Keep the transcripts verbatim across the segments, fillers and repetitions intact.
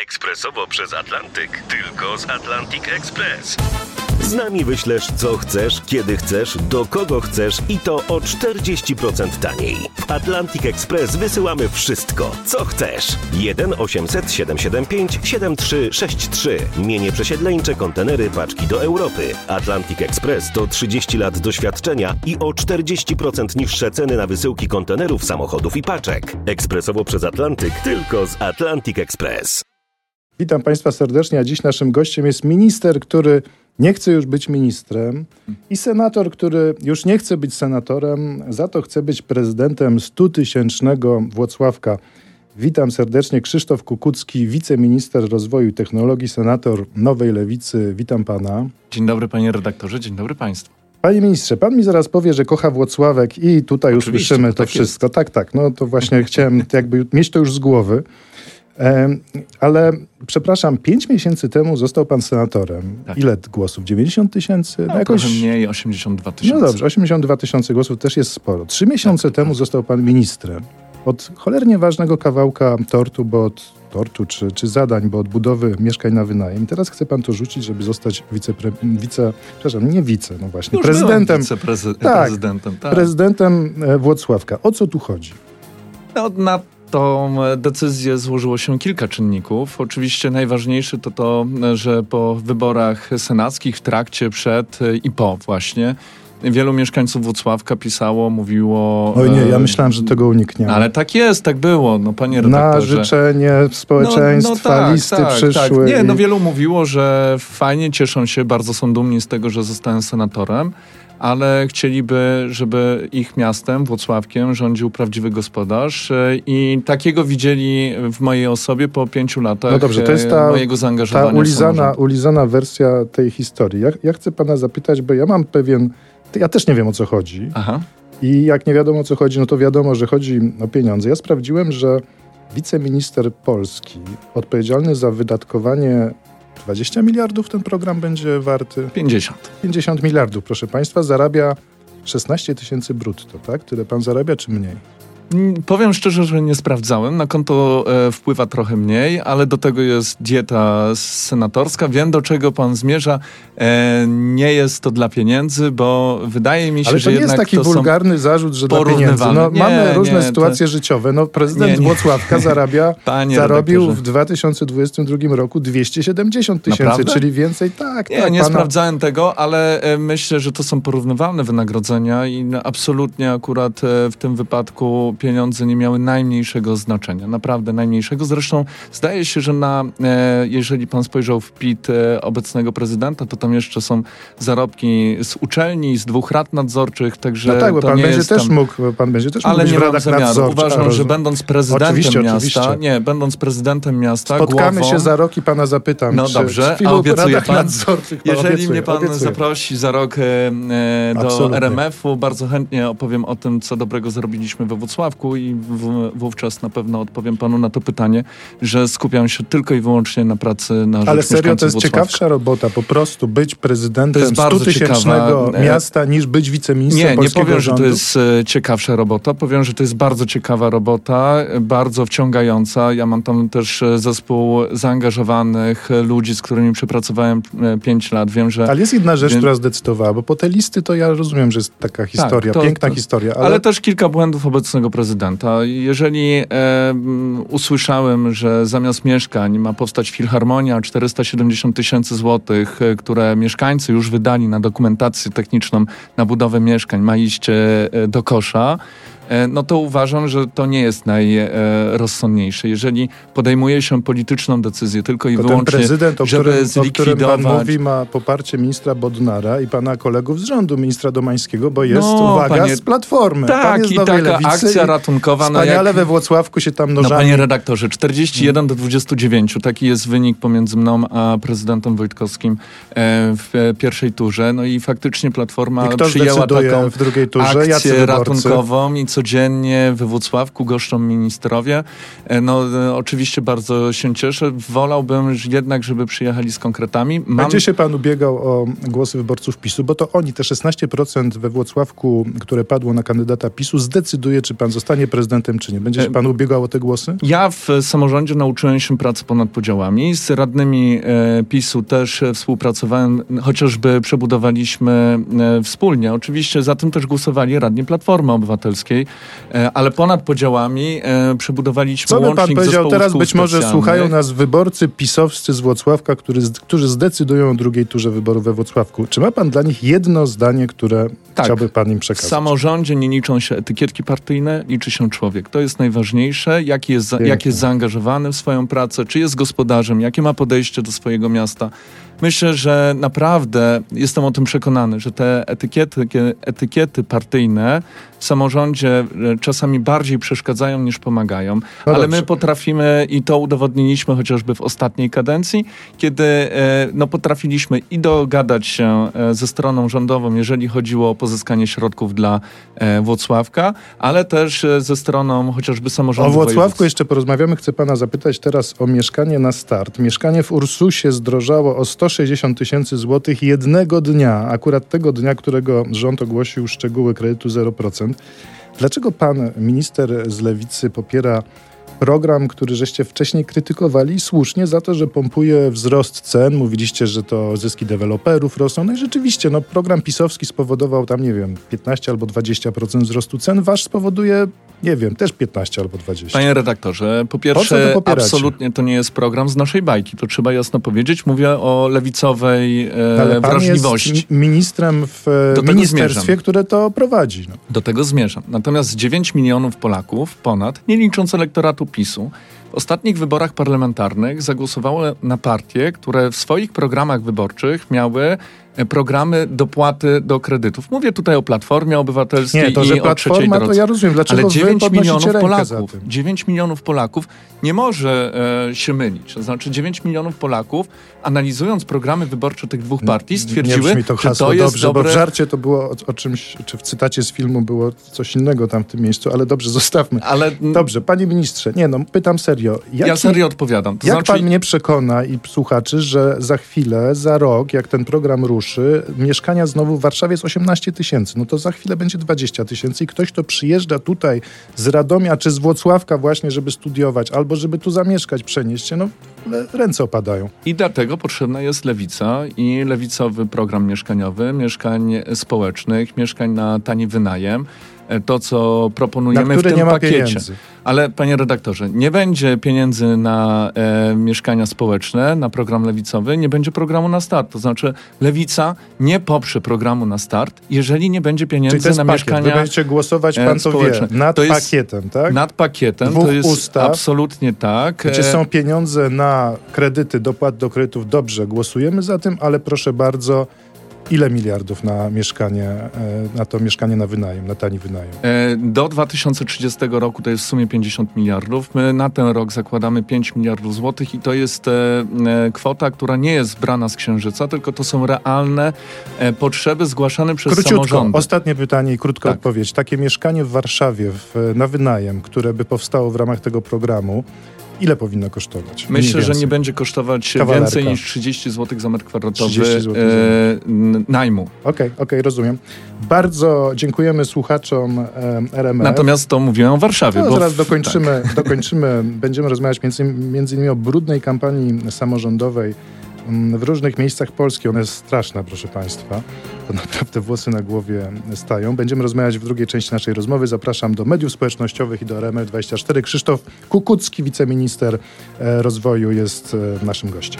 Ekspresowo przez Atlantyk. Tylko z Atlantic Express. Z nami wyślesz co chcesz, kiedy chcesz, do kogo chcesz i to o czterdzieści procent taniej. W Atlantic Express wysyłamy wszystko, co chcesz. jeden osiemset siedemset siedemdziesiąt pięć siedemdziesiąt trzy sześćdziesiąt trzy. Mienie przesiedleńcze, kontenery, paczki do Europy. Atlantic Express to trzydzieści lat doświadczenia i o czterdzieści procent niższe ceny na wysyłki kontenerów, samochodów i paczek. Ekspresowo przez Atlantyk, tylko z Atlantic Express. Witam Państwa serdecznie, a dziś naszym gościem jest minister, który nie chce już być ministrem i senator, który już nie chce być senatorem, za to chce być prezydentem stutysięcznego Włocławka. Witam serdecznie, Krzysztof Kukucki, wiceminister rozwoju i technologii, senator Nowej Lewicy. Witam pana. Dzień dobry panie redaktorze, dzień dobry państwu. Panie ministrze, pan mi zaraz powie, że kocha Włocławek i tutaj Oczywiście, usłyszymy to tak wszystko. Jest. Tak, tak, no to właśnie chciałem jakby mieć to już z głowy. Ale przepraszam, pięć miesięcy temu został pan senatorem. Tak. Ile głosów? dziewięćdziesiąt tysięcy? No, no jakoś trochę mniej, osiemdziesiąt dwa tysiące. No dobrze, osiemdziesiąt dwa tysiące głosów też jest sporo. Trzy miesiące tak, temu tak. został pan ministrem. Od cholernie ważnego kawałka tortu, bo od tortu czy, czy zadań, bo od budowy mieszkań na wynajem. I teraz chce pan to rzucić, żeby zostać wicepre, wice, przepraszam, nie wice, no właśnie, Już prezydentem. Wiceprezy- tak, prezydentem, tak. prezydentem Włocławka. O co tu chodzi? No, na tą decyzję złożyło się kilka czynników. Oczywiście najważniejszy to to, że po wyborach senackich, w trakcie, przed i po właśnie, wielu mieszkańców Włocławka pisało, mówiło... Oj nie, ja myślałem, że tego unikniemy. Ale tak jest, tak było, no panie redaktorze. Na życzenie społeczeństwa, no, no tak, listy tak, przyszły. Tak. Nie, i... no wielu mówiło, że fajnie, cieszą się, bardzo są dumni z tego, że zostałem senatorem, ale chcieliby, żeby ich miastem, Włocławkiem, rządził prawdziwy gospodarz i takiego widzieli w mojej osobie po pięciu latach no dobrze, to jest ta, mojego zaangażowania. Ta ulizana, ulizana wersja tej historii. Ja, ja chcę pana zapytać, bo ja mam pewien... Ja też nie wiem, o co chodzi. Aha. I jak nie wiadomo, o co chodzi, no to wiadomo, że chodzi o pieniądze. Ja sprawdziłem, że wiceminister Polski odpowiedzialny za wydatkowanie dwadzieścia miliardów ten program będzie warty? pięćdziesiąt. pięćdziesiąt miliardów, proszę państwa, zarabia szesnaście tysięcy brutto, tak? Tyle pan zarabia, czy mniej? Powiem szczerze, że nie sprawdzałem. Na konto e, wpływa trochę mniej, ale do tego jest dieta senatorska. Wiem, do czego pan zmierza. E, nie jest to dla pieniędzy, bo wydaje mi się, ale że jednak to nie jest taki wulgarny zarzut, że dla pieniędzy. No, nie, mamy różne nie, sytuacje to... życiowe. No, prezydent nie, nie. Włocławka zarabia, zarobił redaktorze. w dwa tysiące dwudziestym drugim roku dwieście siedemdziesiąt tysięcy, czyli więcej. Tak, nie, tak. Nie pana... sprawdzałem tego, ale e, myślę, że to są porównywalne wynagrodzenia i no, absolutnie akurat e, w tym wypadku pieniądze nie miały najmniejszego znaczenia. Naprawdę najmniejszego. Zresztą zdaje się, że na, e, jeżeli pan spojrzał w P I T e, obecnego prezydenta, to tam jeszcze są zarobki z uczelni, z dwóch rad nadzorczych, także no tak, bo to pan nie będzie jest też tam... mógł, pan będzie też ale mógł nie w mam zamiaru. Uważam, że będąc prezydentem oczywiście, miasta, oczywiście. nie, będąc prezydentem miasta, spotkamy głową, się za rok i pana zapytam. No czy, dobrze, czy a obiecuje pan, jeżeli obiecuję, mnie pan obiecuję. zaprosi za rok e, do Absolutnie. R M F-u, bardzo chętnie opowiem o tym, co dobrego zrobiliśmy we Włocławku i w, wówczas na pewno odpowiem panu na to pytanie, że skupiam się tylko i wyłącznie na pracy na rzecz ale serio, to jest Włocławka. ciekawsza robota, po prostu być prezydentem stutysięcznego miasta niż być wiceministrem Nie, nie polskiego powiem, rządu. że to jest e, ciekawsza robota, powiem, że to jest bardzo ciekawa robota, bardzo wciągająca. Ja mam tam też zespół zaangażowanych ludzi, z którymi przepracowałem e, pięć lat. Wiem, że... Ale jest jedna rzecz, Wiem... która zdecydowała, bo po te listy to ja rozumiem, że jest taka historia, tak, to, piękna to, historia. Ale... ale też kilka błędów obecnego prezydenta. Jeżeli e, usłyszałem, że zamiast mieszkań ma powstać filharmonia, czterysta siedemdziesiąt tysięcy złotych, e, które mieszkańcy już wydali na dokumentację techniczną, na budowę mieszkań, ma iść e, do kosza, no to uważam, że to nie jest najrozsądniejsze. Jeżeli podejmuje się polityczną decyzję tylko i to wyłącznie, ten prezydent, o żeby którym, zlikwidować... o którym pan mówi, ma poparcie ministra Bodnara i pana kolegów z rządu, ministra Domańskiego, bo jest, no, uwaga, panie... z Platformy. Tak, pan jest i z Nowej taka Lewicy akcja ratunkowa. Wspaniale no jak... we Włocławku się tam nożami... No panie redaktorze, czterdzieści jeden do dwudziestu dziewięciu. Taki jest wynik pomiędzy mną a prezydentem Wojtkowskim w pierwszej turze. No i faktycznie Platforma I kto przyjęła taką w drugiej turze? akcję Jacy ratunkową i co codziennie we Włocławku goszczą ministrowie. E, no e, oczywiście bardzo się cieszę. Wolałbym jednak, żeby przyjechali z konkretami. Mam... Będzie się pan ubiegał o głosy wyborców PiSu, bo to oni, te szesnaście procent we Włocławku, które padło na kandydata PiSu, zdecyduje, czy pan zostanie prezydentem, czy nie. Będzie się pan ubiegał o te głosy? Ja w samorządzie nauczyłem się pracy ponad podziałami. Z radnymi e, PiSu też współpracowałem, chociażby przebudowaliśmy e, wspólnie. Oczywiście za tym też głosowali radni Platformy Obywatelskiej, e, ale ponad podziałami e, przebudowaliśmy Co by łącznik pan powiedział, zespołów teraz szkół być może specjalnych. słuchają nas wyborcy pisowscy z Włocławka, który, którzy zdecydują o drugiej turze wyborów we Włocławku. Czy ma pan dla nich jedno zdanie, które Tak. chciałby pan im W przekazać? samorządzie nie liczą się etykietki partyjne, liczy się człowiek. To jest najważniejsze, jaki jest, za, jak jest zaangażowany w swoją pracę, czy jest gospodarzem, jakie ma podejście do swojego miasta. Myślę, że naprawdę jestem o tym przekonany, że te etykiety, etykiety partyjne w samorządzie czasami bardziej przeszkadzają niż pomagają, No ale dobrze. my potrafimy i to udowodniliśmy chociażby w ostatniej kadencji, kiedy e, no, potrafiliśmy i dogadać się e, ze stroną rządową, jeżeli chodziło o pozyskanie środków dla e, Włocławka, ale też e, ze stroną chociażby samorządu O Włocławku województw. jeszcze porozmawiamy. Chcę pana zapytać teraz o mieszkanie na start. Mieszkanie w Ursusie zdrożało o sto sześćdziesiąt tysięcy złotych jednego dnia, akurat tego dnia, którego rząd ogłosił szczegóły kredytu zero procent. Dlaczego pan minister z Lewicy popiera program, który żeście wcześniej krytykowali słusznie za to, że pompuje wzrost cen? Mówiliście, że to zyski deweloperów rosną. No i rzeczywiście, no, program pisowski spowodował tam, nie wiem, piętnaście albo dwadzieścia procent wzrostu cen. Wasz spowoduje, nie wiem, też piętnaście albo dwadzieścia. Panie redaktorze, po Po co pierwsze, to popieracie? absolutnie to nie jest program z naszej bajki. To trzeba jasno powiedzieć. Mówię o lewicowej e, Ale pan wrażliwości. jest mi- ministrem w e, Do tego ministerstwie, zmierzam. które to prowadzi. No. Do tego zmierzam. Natomiast dziewięć milionów Polaków, ponad, nie licząc elektoratu PiSu, w ostatnich wyborach parlamentarnych zagłosowało na partie, które w swoich programach wyborczych miały programy dopłaty do kredytów. Mówię tutaj o Platformie Obywatelskiej Nie, to, i że o trzeciej Platforma, drodze. to ja rozumiem. Dlaczego Ale wy dziewięć podnosicie milionów rękę Polaków, za tym? dziewięć milionów Polaków nie może e, się mylić. To znaczy dziewięć milionów Polaków, analizując programy wyborcze tych dwóch partii, stwierdziły, nie brzmi to że hasło to jest dobrze, dobre... bo w żarcie to było o, o czymś, czy w cytacie z filmu było coś innego tam w tym miejscu, ale dobrze, zostawmy. Ale Dobrze, panie ministrze, nie no, pytam serio. ja Jaki- serio odpowiadam. To Jak znaczy, pan mnie przekona i słuchaczy, że za chwilę, za rok, jak ten program ruszy, mieszkania znowu w Warszawie jest osiemnaście tysięcy, no to za chwilę będzie dwadzieścia tysięcy i ktoś, kto przyjeżdża tutaj z Radomia czy z Włocławka właśnie, żeby studiować, albo żeby tu zamieszkać, przenieść się, no ręce opadają. I dlatego potrzebna jest lewica i lewicowy program mieszkaniowy, mieszkań społecznych, mieszkań na tani wynajem. To, co Na proponujemy w które tym nie ma pakiecie. pieniędzy. Ale panie redaktorze, nie będzie pieniędzy na e, mieszkania społeczne, na program lewicowy, nie będzie programu na start. To znaczy lewica nie poprze programu na start, jeżeli nie będzie Czyli pieniędzy to jest na pakiet. Wy mieszkania będziecie głosować, e, pan to wie, społeczne. nad To jest pakietem, tak? nad pakietem. Dwóch To jest ustaw, absolutnie tak. Gdzie E, są pieniądze na kredyty, dopłat do kredytów, dobrze, głosujemy za tym, ale proszę bardzo, ile miliardów na mieszkanie, e, na to mieszkanie na wynajem, na tani wynajem? E, Do dwa tysiące trzydziestego roku to jest w sumie pięćdziesiąt miliardów. My na ten rok zakładamy pięć miliardów złotych i to jest e, e, kwota, która nie jest brana z księżyca, tylko to są realne e, potrzeby zgłaszane przez Króciutko, samorządy. ostatnie pytanie i krótka Tak. odpowiedź. Takie mieszkanie w Warszawie w, na wynajem, które by powstało w ramach tego programu, ile powinno kosztować? Myślę, Mniej że nie więcej. będzie kosztować Kawalerka. więcej niż trzydzieści złotych za metr kwadratowy trzydzieści złotych e, za n- najmu. Okej, okej, rozumiem. Bardzo dziękujemy słuchaczom e, R M F. Natomiast to mówiłem o Warszawie. No, bo zaraz w- dokończymy, dokończymy. Będziemy rozmawiać między, między innymi o brudnej kampanii samorządowej mm, w różnych miejscach Polski. Ona jest straszna, proszę państwa. To naprawdę włosy na głowie stają. Będziemy rozmawiać w drugiej części naszej rozmowy. Zapraszam do mediów społecznościowych i do R M F dwadzieścia cztery. Krzysztof Kukucki, wiceminister e, rozwoju, jest e, naszym gościem.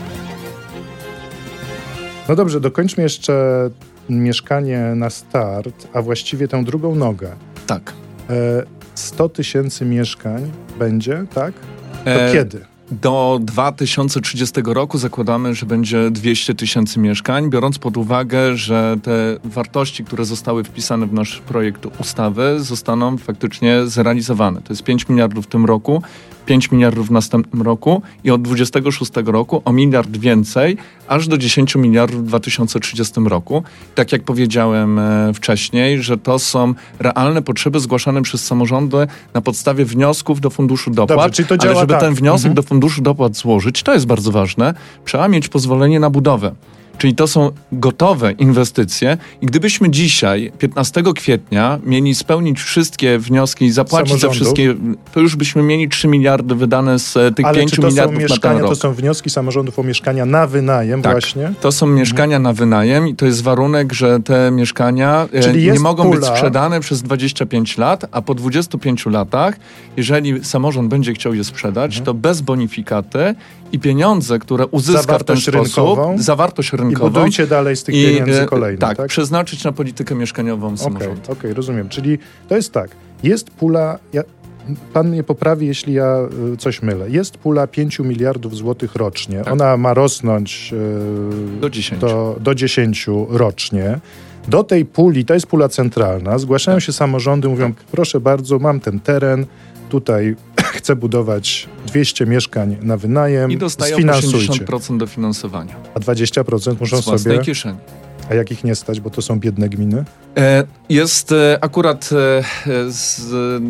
No dobrze, dokończmy jeszcze mieszkanie na start, a właściwie tę drugą nogę. Tak. E, sto tysięcy mieszkań będzie, tak? To E, kiedy? do dwa tysiące trzydziestego roku zakładamy, że będzie dwieście tysięcy mieszkań, biorąc pod uwagę, że te wartości, które zostały wpisane w nasz projekt ustawy, zostaną faktycznie zrealizowane. To jest pięć miliardów w tym roku, pięć miliardów w następnym roku i od dwudziestego szóstego roku o miliard więcej, aż do dziesięć miliardów w dwa tysiące trzydziestym roku. Tak jak powiedziałem e, wcześniej, że to są realne potrzeby zgłaszane przez samorządy na podstawie wniosków do Funduszu Dopłat. Dobrze, czyli to ale działa żeby tak. ten wniosek Mhm. do Funduszu Dopłat złożyć, to jest bardzo ważne, trzeba mieć pozwolenie na budowę. Czyli to są gotowe inwestycje i gdybyśmy dzisiaj, piętnastego kwietnia, mieli spełnić wszystkie wnioski i zapłacić za Samorządów. wszystkie, to już byśmy mieli trzy miliardy wydane z e, tych Ale pięciu czy to są miliardów na ten mieszkania, rok. to są wnioski samorządów o mieszkania na wynajem Tak. właśnie? To są mieszkania na wynajem i to jest warunek, że te mieszkania e, Czyli nie jest mogą pula- być sprzedane przez dwadzieścia pięć lat, a po dwudziestu pięciu latach, jeżeli samorząd będzie chciał je sprzedać, Mhm. to bez bonifikaty i pieniądze, które uzyska Zawartość w ten sposób, rynkową zawartość I rynkową, budujcie dalej z tych i, pieniędzy e, kolejne, tak, tak? przeznaczyć na politykę mieszkaniową Okej, samorządu. okej, rozumiem. Czyli to jest tak, jest pula, ja, pan mnie poprawi, jeśli ja y, coś mylę, jest pula pięciu miliardów złotych rocznie. Tak. Ona ma rosnąć y, Do dziesięciu. do, do dziesięciu rocznie. Do tej puli, to jest pula centralna, zgłaszają Tak. się samorządy, mówią, proszę bardzo, mam ten teren, tutaj chcę budować dwieście mieszkań na wynajem, I dostają sfinansujcie. osiemdziesiąt procent dofinansowania A dwadzieścia procent muszą z własnej sobie, kieszeni. a jak ich nie stać, bo to są biedne gminy? E, Jest e, akurat e, z,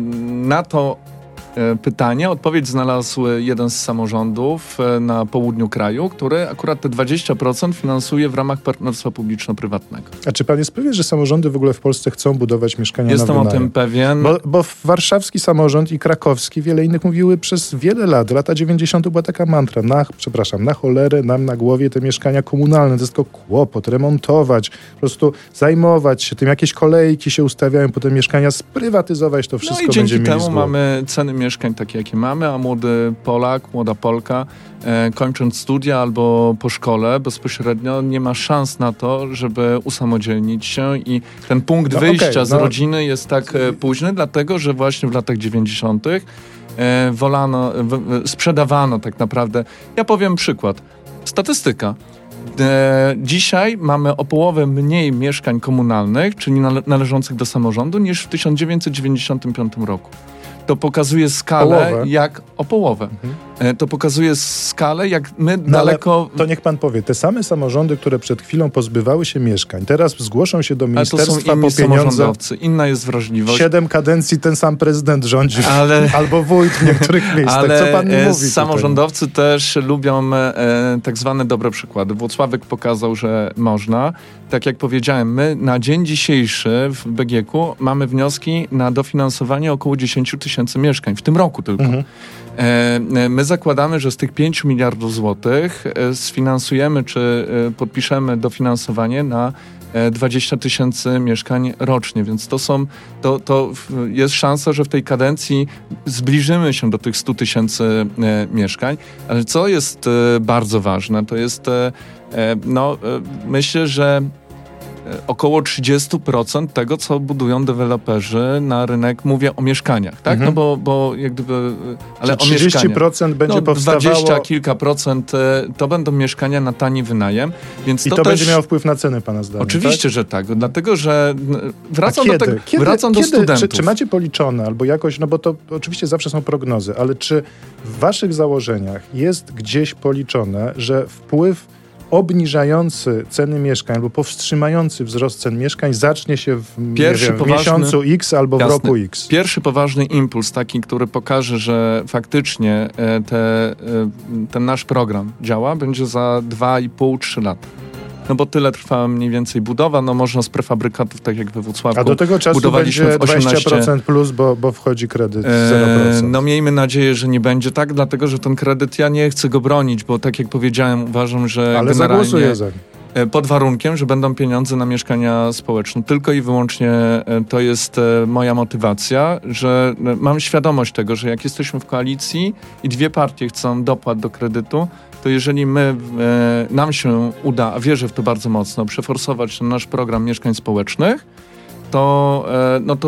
na to e, pytanie odpowiedź znalazł jeden z samorządów e, na południu kraju, który akurat te dwadzieścia procent finansuje w ramach partnerstwa publiczno-prywatnego. A czy pan jest pewien, że samorządy w ogóle w Polsce chcą budować mieszkania Jestem na o wynajem? tym pewien. Bo, bo warszawski samorząd i krakowski, wiele innych mówiły przez wiele lat, lata dziewięćdziesiąte była taka mantra, na, przepraszam, na cholerę nam na głowie te mieszkania komunalne, to jest tylko kłopot, remontować, po prostu zajmować się tym, jakieś kolejki się ustawiają, potem mieszkania sprywatyzować, to No wszystko i będzie dzięki mieli temu z głowy. mamy ceny mieszkań takie, jakie mamy, a młody Polak, młoda Polka, e, kończąc studia albo po szkole bezpośrednio, nie ma szans na to, żeby usamodzielnić się i ten punkt No wyjścia okej, z no. rodziny jest tak e, późny, dlatego że właśnie w latach dziewięćdziesiątych e, wolano, w, w, sprzedawano tak naprawdę. Ja powiem przykład. Statystyka. E, dzisiaj mamy o połowę mniej mieszkań komunalnych, czyli nale- należących do samorządu, niż w tysiąc dziewięćset dziewięćdziesiątym piątym roku. To pokazuje skalę, Połowę? jak o połowę. Mhm. E, to pokazuje skalę, jak my No ale daleko... to niech pan powie, te same samorządy, które przed chwilą pozbywały się mieszkań, teraz zgłoszą się do Ale to są ministerstwa inni po pieniądze. samorządowcy, inna jest wrażliwość. Siedem kadencji ten sam prezydent rządzi, Ale- albo wójt w niektórych miejscach. Ale Co pan mi e, mówi samorządowcy też lubią e, tak zwane dobre przykłady. Włocławek pokazał, że można. Tak jak powiedziałem, my na dzień dzisiejszy w B G K-u mamy wnioski na dofinansowanie około dziesięć tysięcy mieszkań, w tym roku tylko. Mhm. E, my zakładamy, że z tych pięciu miliardów złotych e, sfinansujemy czy e, podpiszemy dofinansowanie na e, dwadzieścia tysięcy mieszkań rocznie, więc to są, to, to w- jest szansa, że w tej kadencji zbliżymy się do tych stu tysięcy e, mieszkań, ale co jest e, bardzo ważne, to jest e, e, no, e, myślę, że e, około trzydzieści procent tego, co budują deweloperzy na rynek, mówię o mieszkaniach, tak? Mhm. No bo, bo jak gdyby, e, ale o trzydzieści mieszkaniach. procent będzie No, powstawało dwadzieścia kilka procent e, to będą mieszkania na tani wynajem, więc i to, to, też... będzie miało wpływ na ceny, pana zdaniem, Oczywiście, tak? że tak, dlatego że n- A wracam kiedy? do tego, Kiedy? wracam do Kiedy? studentów. Czy, czy macie policzone, albo jakoś, no bo to oczywiście zawsze są prognozy, ale czy w waszych założeniach jest gdzieś policzone, że wpływ obniżający ceny mieszkań albo powstrzymający wzrost cen mieszkań zacznie się w, Pierwszy nie wiem, w poważny- miesiącu X albo w Jasne. roku X? Pierwszy poważny impuls, taki, który pokaże, że faktycznie e, te, e, ten nasz program działa, będzie za dwa i pół do trzech lat. No bo tyle trwa mniej więcej budowa, no można z prefabrykatów, tak jak we Włocławku. A do tego czasu budowaliśmy będzie w osiemnaście dwadzieścia procent plus, bo, bo wchodzi kredyt zero procent. E, no miejmy nadzieję, że nie będzie tak, dlatego że ten kredyt, ja nie chcę go bronić, bo tak jak powiedziałem, uważam, że Ale generalnie zagłosuję za nim. e, pod warunkiem, że będą pieniądze na mieszkania społeczne. Tylko i wyłącznie e, to jest e, moja motywacja, że e, mam świadomość tego, że jak jesteśmy w koalicji i dwie partie chcą dopłat do kredytu, to jeżeli my, e, nam się uda, a wierzę w to bardzo mocno, przeforsować ten nasz program mieszkań społecznych, to, e, no to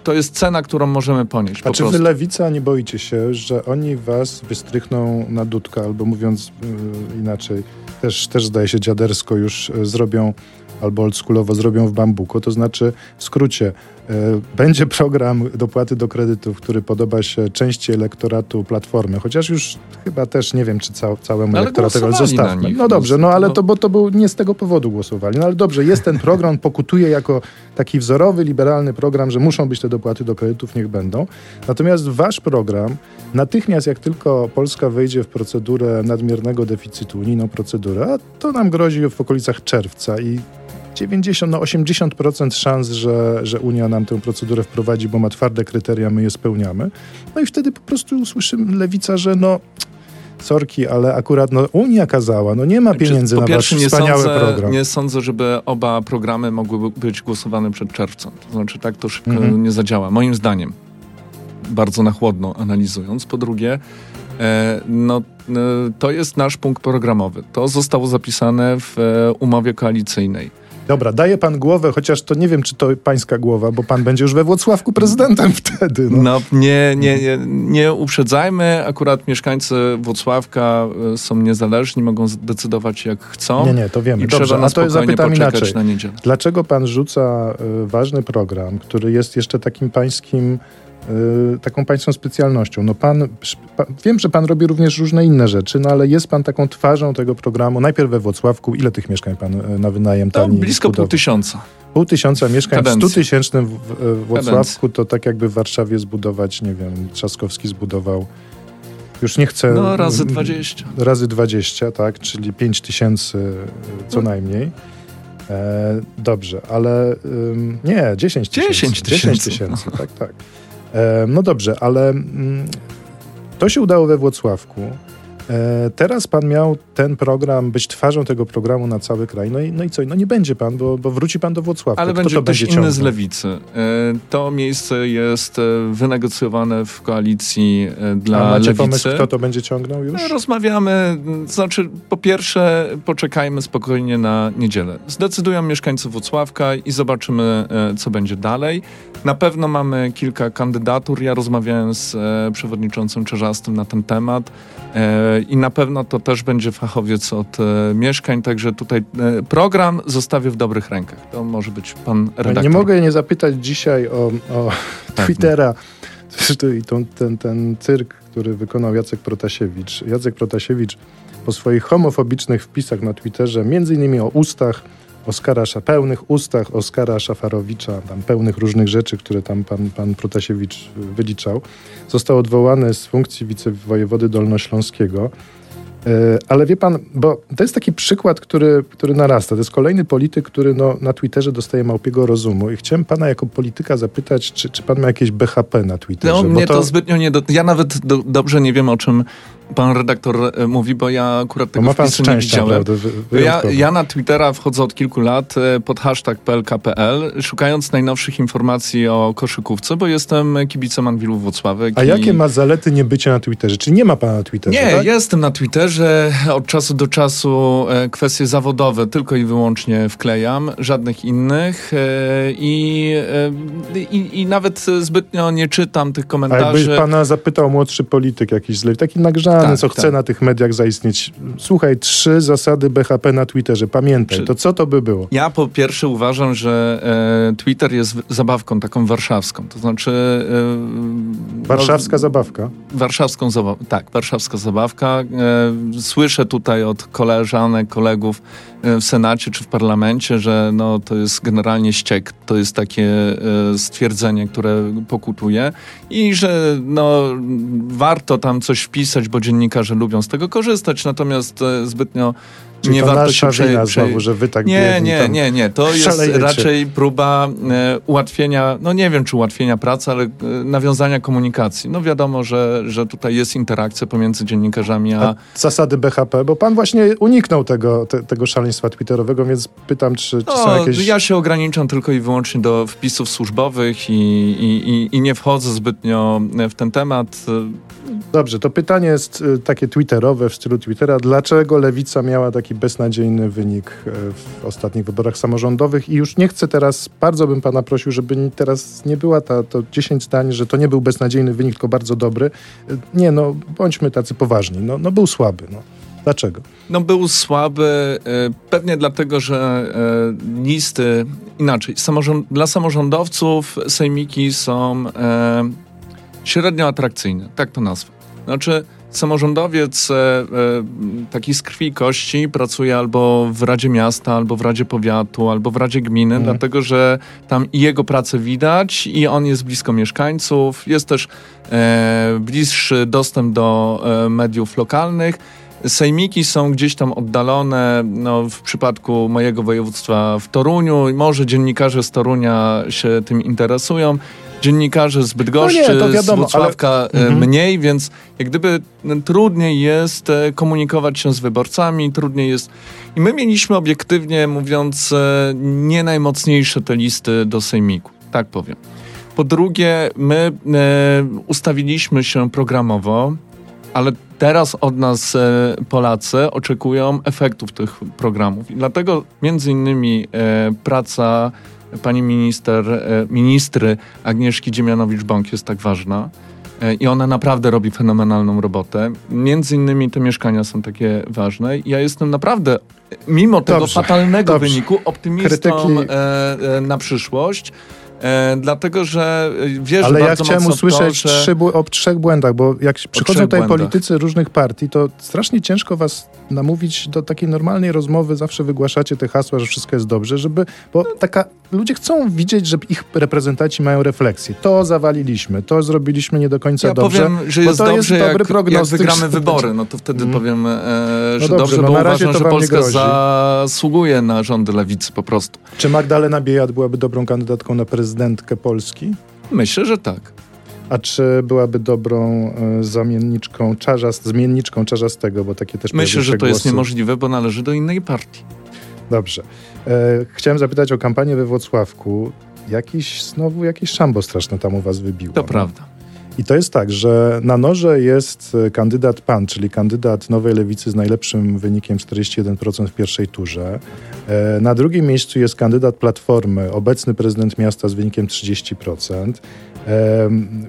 to jest cena, którą możemy ponieść. A po czy prostu. wy Lewica nie boicie się, że oni was wystrychną na dudka, albo mówiąc yy, inaczej, też, też zdaje się dziadersko już yy, zrobią, albo oldschoolowo zrobią w bambuko, to znaczy w skrócie yy, będzie program dopłaty do kredytów, który podoba się części elektoratu Platformy, chociaż już chyba też nie wiem, czy cał, całemu ale elektoratowi, ale głosowali na zostawmy. nich. No dobrze, no ale No. to, bo to był, nie z tego powodu głosowali. No ale dobrze, jest ten program, pokutuje jako taki wzorowy, liberalny program, że muszą być te dopłaty do kredytów, niech będą. Natomiast wasz program, natychmiast jak tylko Polska wejdzie w procedurę nadmiernego deficytu, unijną procedurę, a to nam grozi w okolicach czerwca i dziewięćdziesiąt, no osiemdziesiąt procent szans, że, że Unia nam tę procedurę wprowadzi, bo ma twarde kryteria, my je spełniamy. No i wtedy po prostu usłyszymy Lewica, że no sorki, ale akurat no, Unia kazała, no nie ma pieniędzy po na wasz pierwsze, nie wspaniały sądzę, program. nie sądzę, żeby oba programy mogły być głosowane przed czerwcem. To znaczy tak to szybko Mhm. nie zadziała. Moim zdaniem. Bardzo na chłodno analizując. Po drugie, e, no, e, to jest nasz punkt programowy. To zostało zapisane w e, umowie koalicyjnej. Dobra, daje pan głowę, chociaż to nie wiem, czy to pańska głowa, bo pan będzie już we Włocławku prezydentem wtedy. No. No nie, nie, nie, nie uprzedzajmy. Akurat mieszkańcy Włocławka e, są niezależni, mogą zdecydować jak chcą. Nie, nie, to wiemy. I Dobrze, trzeba a na to spokojnie zapytam poczekać inaczej. na niedzielę. Dlaczego pan rzuca y, ważny program, który jest jeszcze takim pańskim, y, taką pańską specjalnością? No pan, pa, wiem, że pan robi również różne inne rzeczy, no ale jest pan taką twarzą tego programu. Najpierw we Włocławku. Ile tych mieszkań pan y, na wynajem No, tani blisko pół zbudował? tysiąca. Pół tysiąca mieszkań w Kadencji. stutysięcznym w, w Włocławku, to tak jakby w Warszawie zbudować, nie wiem, Trzaskowski zbudował, już nie chcę... No razy dwadzieścia. Razy dwadzieścia, tak, czyli pięć tysięcy co No. najmniej. E, dobrze, ale ym, nie, dziesięć tysięcy. dziesięć dziesięć tysięcy. tysięcy, tak, tak. E, no dobrze, ale mm, to się udało we Włocławku. E, teraz pan miał ten program, być twarzą tego programu na cały kraj. No i, no i co? No nie będzie pan, bo, bo wróci pan do Włocławka. Ale Kto będzie to ktoś będzie inny ciągnął? z Lewicy. E, To miejsce jest e, wynegocjowane w koalicji e, dla A macie Lewicy. pomysł, kto to będzie ciągnął już? No, rozmawiamy, znaczy po pierwsze poczekajmy spokojnie na niedzielę. Zdecydują mieszkańcy Włocławka i zobaczymy, e, co będzie dalej. Na pewno mamy kilka kandydatur. Ja rozmawiałem z e, przewodniczącym Czerzastym na ten temat e, i na pewno to też będzie fachowiec od e, mieszkań, także tutaj e, program zostawię w dobrych rękach. To może być pan redaktor. Nie mogę nie zapytać dzisiaj o, o Twittera i tą, ten, ten cyrk, który wykonał Jacek Protasiewicz. Jacek Protasiewicz po swoich homofobicznych wpisach na Twitterze, między innymi o ustach Oskara, pełnych ustach Oskara Szafarowicza, tam pełnych różnych rzeczy, które tam pan, pan Protasiewicz wyliczał, został odwołany z funkcji wicewojewody dolnośląskiego. Ale wie pan, bo to jest taki przykład, który, który narasta. To jest kolejny polityk, który no, na Twitterze dostaje małpiego rozumu. I chciałem pana jako polityka zapytać, czy, czy pan ma jakieś B H P na Twitterze? No, Bo mnie to... zbytnio nie... Do... Ja nawet do, dobrze nie wiem, o czym pan redaktor e, mówi, bo ja akurat tego ma pan wpisu nie szczęście, widziałem. naprawdę, Ja, ja na Twittera wchodzę od kilku lat e, pod hashtag P L K P L, szukając najnowszych informacji o koszykówce, bo jestem kibicem Anwilu Włocławek. A i... jakie ma zalety niebycia na Twitterze? Czy nie ma pana na Twitterze? Nie, tak? jestem na Twitterze. Od czasu do czasu e, kwestie zawodowe tylko i wyłącznie wklejam, żadnych innych e, i, e, i, i nawet zbytnio nie czytam tych A komentarzy. jakby pana zapytał młodszy polityk jakiś z lewej, taki nagrzany, Tak, co chce tak. na tych mediach zaistnieć. Słuchaj, trzy zasady B H P na Twitterze, pamiętaj, Czy- to co to by było? Ja po pierwsze uważam, że e, Twitter jest w- zabawką taką warszawską. To znaczy... E, Warszawska no, zabawka. Warszawską zabawkę, tak, warszawska zabawka. E, słyszę tutaj od koleżanek, kolegów e, w Senacie czy w parlamencie, że no, to jest generalnie ściek. To jest takie e, stwierdzenie, które pokutuje i że no, warto tam coś wpisać, bo dziennikarze lubią z tego korzystać, natomiast e, zbytnio Czyli nie to warto nasza się wina prze, prze... znowu, że wy tak Nie, biedni nie, tam nie, nie. To jest szalejecie. raczej próba e, ułatwienia, no nie wiem, czy ułatwienia pracy, ale e, nawiązania komunikacji. No wiadomo, że, że tutaj jest interakcja pomiędzy dziennikarzami, a... A zasady B H P, bo pan właśnie uniknął tego, te, tego szaleństwa twitterowego, więc pytam, czy, czy są No, jakieś... ja się ograniczam tylko i wyłącznie do wpisów służbowych i, i, i, i nie wchodzę zbytnio w ten temat. Dobrze, to pytanie jest y, takie twitterowe, w stylu Twittera. Dlaczego Lewica miała taki beznadziejny wynik y, w ostatnich wyborach samorządowych? I już nie chcę teraz, bardzo bym pana prosił, żeby ni- teraz nie była ta, to dziesięć zdań, że to nie był beznadziejny wynik, tylko bardzo dobry. Y, nie, no bądźmy tacy poważni. No, no był słaby, no. Dlaczego? No był słaby, e, pewnie dlatego, że e, listy, inaczej, samorząd, dla samorządowców sejmiki są e, średnio atrakcyjne, tak to nazwę. Znaczy samorządowiec e, e, taki z krwi i kości pracuje albo w Radzie Miasta, albo w Radzie Powiatu, albo w Radzie Gminy, Mhm. dlatego że tam i jego pracę widać i on jest blisko mieszkańców, jest też e, bliższy dostęp do e, mediów lokalnych. Sejmiki są gdzieś tam oddalone, no, w przypadku mojego województwa w Toruniu, może dziennikarze z Torunia się tym interesują, dziennikarze z Bydgoszczy, No nie, to wiadomo, z Włocławka ale- e, Mhm. mniej, więc jak gdyby no, trudniej jest e, komunikować się z wyborcami, trudniej jest... I my mieliśmy obiektywnie mówiąc e, nie najmocniejsze te listy do sejmiku, tak powiem. Po drugie, my e, ustawiliśmy się programowo, ale teraz od nas e, Polacy oczekują efektów tych programów. I dlatego między innymi e, praca pani minister, e, ministry Agnieszki Dziemianowicz-Bąk jest tak ważna. E, I ona naprawdę robi fenomenalną robotę. Między innymi te mieszkania są takie ważne. Ja jestem naprawdę, mimo tego Dobrze, fatalnego dobrze. wyniku, optymistą Krytyki- e, e, na przyszłość. E, dlatego, że wierzę Ale ja bardzo chciałem mocno w usłyszeć to, że... trzy, bł- o trzech błędach, bo jak przychodzą trzech tutaj błędach. politycy różnych partii, to strasznie ciężko was namówić do takiej normalnej rozmowy. Zawsze wygłaszacie te hasła, że wszystko jest dobrze, żeby, bo taka, ludzie chcą widzieć, że ich reprezentanci mają refleksję. To zawaliliśmy, to zrobiliśmy nie do końca Ja dobrze. powiem, że bo jest to dobrze, jest jak, dobry jak prognostyk, wygramy że- wybory, no to wtedy Mhm. powiem, e, że dobrze, dobrze, no bo na razie uważam, to że wam nie Polska grozi. zasługuje na rządy lewicy po prostu. Czy Magdalena Biejat byłaby dobrą kandydatką na prezydentkę Polski? Myślę, że tak. A czy byłaby dobrą e, zamienniczką Czarzast, zmienniczką Czarzastego, bo takie też Myślę, pojawiły że się to jest głosy. niemożliwe, bo należy do innej partii. Dobrze. E, chciałem zapytać o kampanię we Włocławku. Jakiś, znowu jakieś szambo straszne tam u was wybiło. To no? prawda. I to jest tak, że na noże jest e, kandydat PAN, czyli kandydat Nowej Lewicy z najlepszym wynikiem czterdzieści jeden procent w pierwszej turze. E, na drugim miejscu jest kandydat Platformy, obecny prezydent miasta z wynikiem trzydzieści procent. E,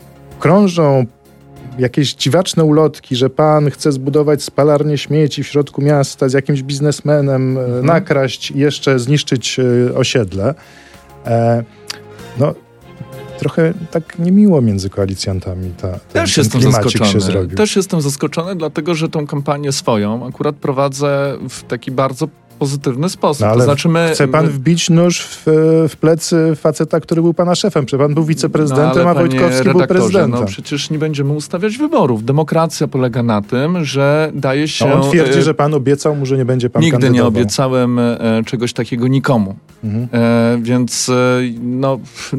krążą jakieś dziwaczne ulotki, że pan chce zbudować spalarnię śmieci w środku miasta z jakimś biznesmenem, e, Mhm. nakraść i jeszcze zniszczyć e, osiedle. E, no, trochę tak niemiło między koalicjantami ta, ten, Też ten jestem klimacik się zaskoczony. zrobił. Też jestem zaskoczony, dlatego że tą kampanię swoją akurat prowadzę w taki bardzo pozytywny sposób. No, ale to znaczy my, chce pan wbić nóż w, w plecy faceta, który był pana szefem. Przecież pan był wiceprezydentem, No, ale a Wojtkowski panie był redaktorze, prezydentem. No przecież nie będziemy ustawiać wyborów. Demokracja polega na tym, że daje się... A on twierdzi, e, że pan obiecał mu, że nie będzie pan Nigdy kandydował. nie obiecałem e, czegoś takiego nikomu. Mhm. E, więc e, no...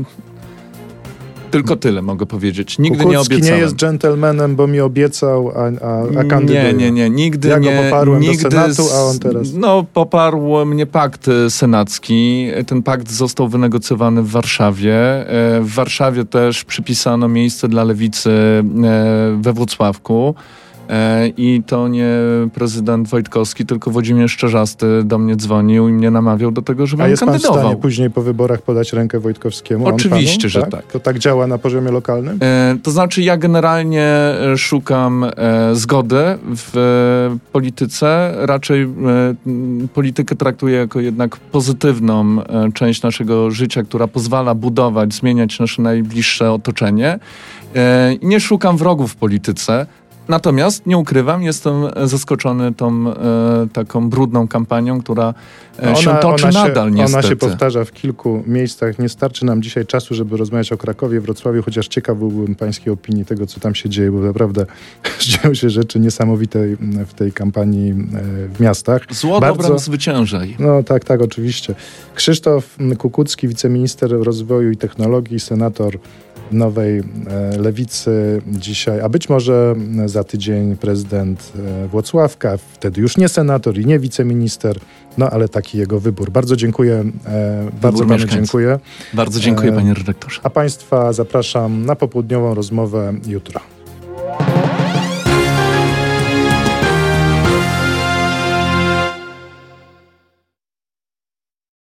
Tylko tyle mogę powiedzieć. Nigdy nie Kukucki obiecałem. nie jest dżentelmenem, bo mi obiecał, a, a, a kandyduje. Nie, nie, nie, nigdy Ja go nie. poparłem do nigdy Senatu, z- a on teraz- No, poparł mnie pakt senacki. Ten pakt został wynegocjowany w Warszawie. E, W Warszawie też przypisano miejsce dla lewicy e, we Włocławku. E, I to nie prezydent Wojtkowski, tylko Włodzimierz Czarzasty do mnie dzwonił i mnie namawiał do tego, A żebym jest pan w kandydował. stanie później po wyborach podać rękę Wojtkowskiemu? on Oczywiście, panu? że tak. tak. To tak działa na poziomie lokalnym? E, To znaczy ja generalnie e, szukam e, zgody w e, polityce. Raczej e, m, politykę traktuję jako jednak pozytywną e, część naszego życia, która pozwala budować, zmieniać nasze najbliższe otoczenie. E, Nie szukam wrogów w polityce. Natomiast nie ukrywam, jestem zaskoczony tą e, taką brudną kampanią, która e, się toczy ona nadal się, niestety. Ona się powtarza w kilku miejscach. Nie starczy nam dzisiaj czasu, żeby rozmawiać o Krakowie, Wrocławiu, chociaż ciekaw byłbym pańskiej opinii tego, co tam się dzieje, bo naprawdę dzieją się rzeczy niesamowite w tej kampanii e, w miastach. Zło Bardzo- dobrem zwyciężaj. No tak, tak, oczywiście. Krzysztof Kukucki, wiceminister rozwoju i technologii, senator Nowej e, Lewicy dzisiaj, a być może za tydzień prezydent e, Włocławka, wtedy już nie senator i nie wiceminister, no ale taki jego wybór. Bardzo dziękuję, e, bardzo panu mieszkańców. dziękuję. Bardzo dziękuję, E, panie redaktorze. A państwa zapraszam na popołudniową rozmowę jutro.